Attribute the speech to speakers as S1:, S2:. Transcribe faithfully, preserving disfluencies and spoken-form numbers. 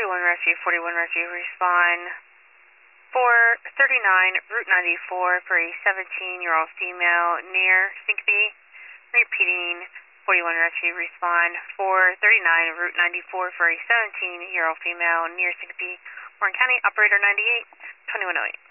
S1: forty-one Rescue, forty-one Rescue, respond four thirty-nine Route ninety-four for a seventeen-year-old female near Syncopy. Repeating, forty-one Rescue, respond four thirty-nine Route ninety-four for a seventeen-year-old female near Syncopy. Warren County, operator ninety-eight, twenty-one oh eight.